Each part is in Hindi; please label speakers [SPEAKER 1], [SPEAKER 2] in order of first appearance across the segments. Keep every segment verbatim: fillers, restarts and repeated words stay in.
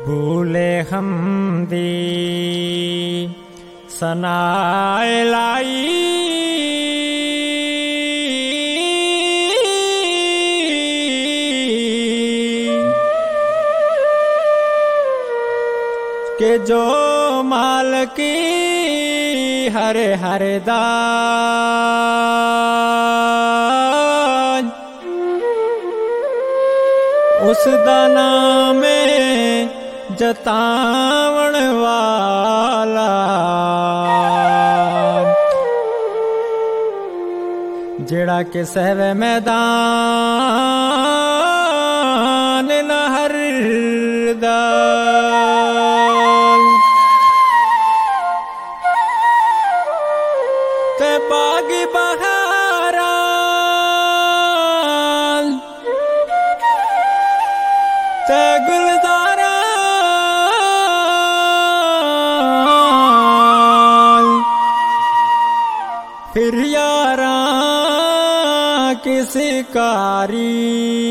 [SPEAKER 1] भूले हमदी सनाए लाई के जो माल की हरे हरे दान उस दाना में जतावण वाला जेड़ा के सहवे मैदान न हरदा ते बागी बहारा ते गुलदारा फिर यारा किसी कारी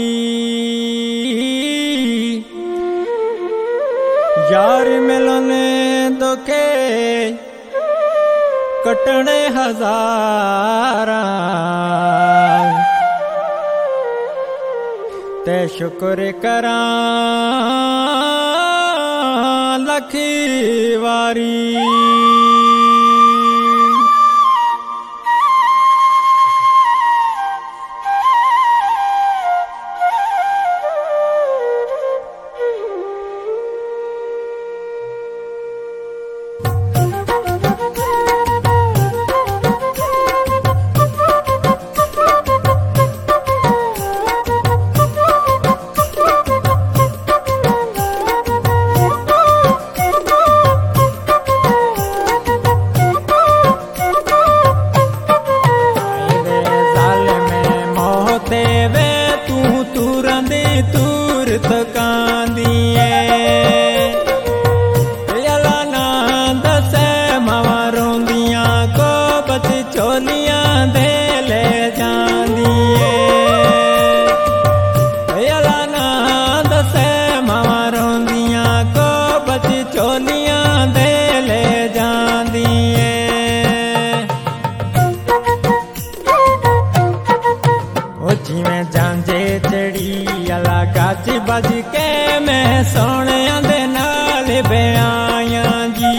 [SPEAKER 1] यार मिलने तो के कटने हजारा ते शुक्र करा लखी वारी गाज बज के मैं सोने दे नाल ब्याया जी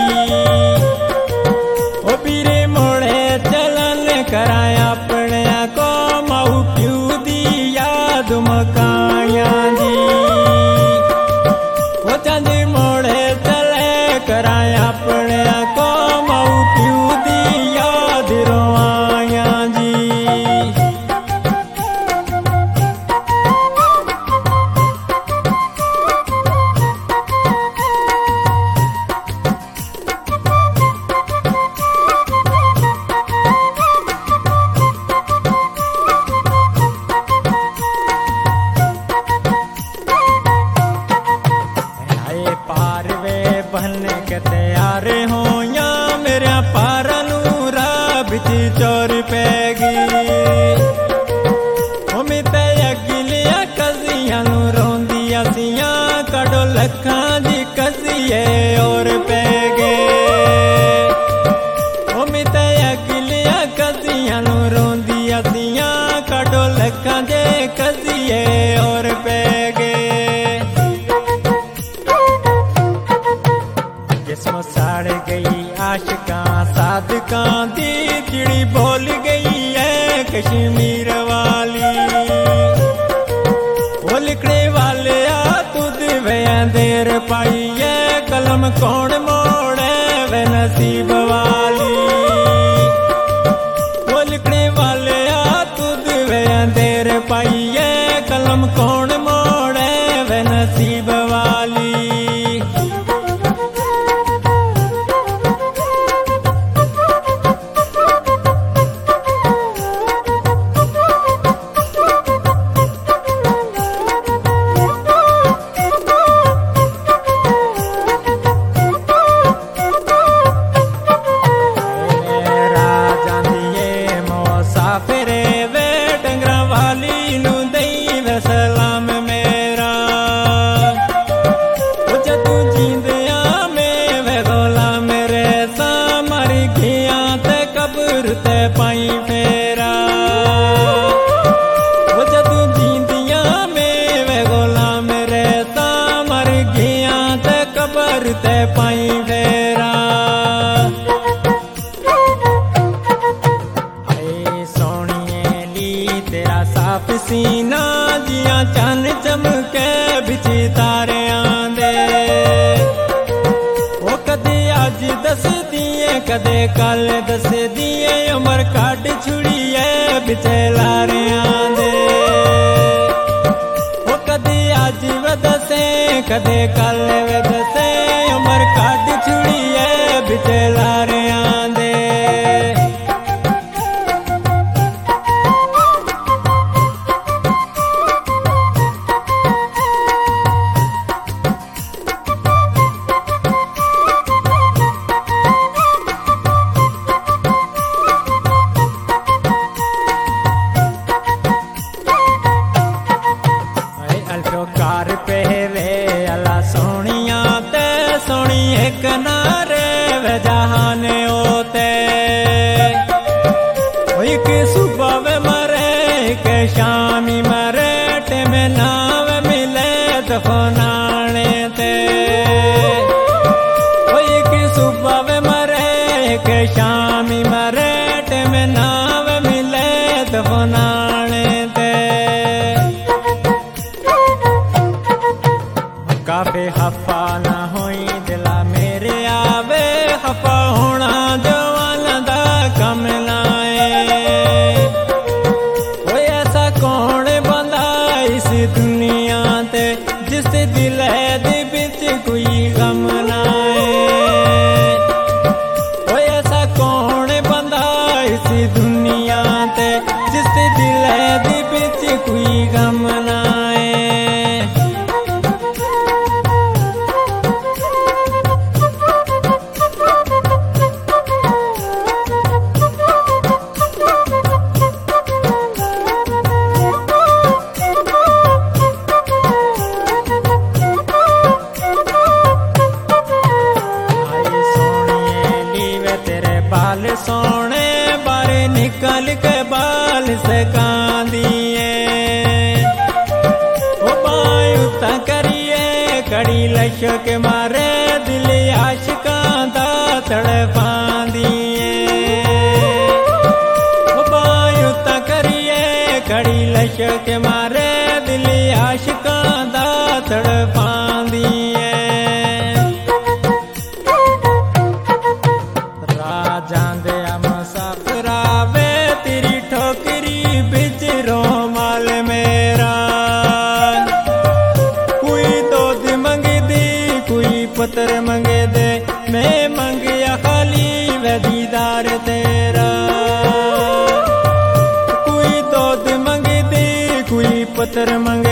[SPEAKER 1] ओ पीरे मोड़े चलन कराया अपने को माऊ प्यू दी याद मकाया जी ओ चंद मोड़े चले कराया अपने को माऊ प्यू दी याद रोआया जी बहने के तैयार हो या मेरे पारा नूरा बिच चोर पैगी उम्मीद अगिलिया कजियां नू रोंदिया सिया कड़ो लखा जी कजिए और पैगे उम्मीद अगिलिया कजियां नू रोंदिया सिया कड़ो लखा जे कजिए और पैगे जिस्म साड़ गई आशिका सादका दी चिड़ी बोल गई है कश्मीर वाली वो लिखने वाले आ तुद वे देर पाई है कलम कौन मोड़े वे नसीब वाली वो लिखने वाले आ तुद वे देर पाई है कलम कौन मोड़े वे नसीब वाली फिरे वे डंगरा वाली नू दई वे सलाम साफ सीना जिया चन चमके बिच तारियां दे। ओ कदे अज दस दिए कदे कल दस दिए उमर काट छुड़िए बिच लारियां दे। ओ कदे अज वदसे कदे कल वदसे उमर काट छुड़िए बिच लारियां दे। कार पहरे अला सोनिया ते सोनी एक नारे वे जहान होते। एक सुबह वे मरे एक शामी मरे टे में नाव मिले दफनाने ते। एक सुबह वे मरे एक शामी मरे टे में नाव मिले दफनाने ते। काफे हफा ना होई दिला मेरे आवे हफा होना जवान दा कम लाए। कोई ऐसा कौन बंदा इस दुनिया ते जिस दिल दे बिच कोई गम नाए। कोई ऐसा कौन बंदा इस दुनिया ते जिस दिल दे बिच कोई गम नाए। बाल सोने बारे निकल के बाल से कांदिए। ओ बायुता करिए कड़ी लश के मारे दिल आशिकां दा तड़पांदिए। ओ बायुता करिए कड़ी लश के मारे दिल आशिकां दा तड़पांदिए। जांदे मुसाफिरावे तेरी ठोकरी बिच रोमाल मेरा। कोई दूध मंगे दे कोई पत्थर मंगे दे मैं मंगया खाली वे दीदार तेरा। कोई दूध मंगे दे कोई पत्थर मंगे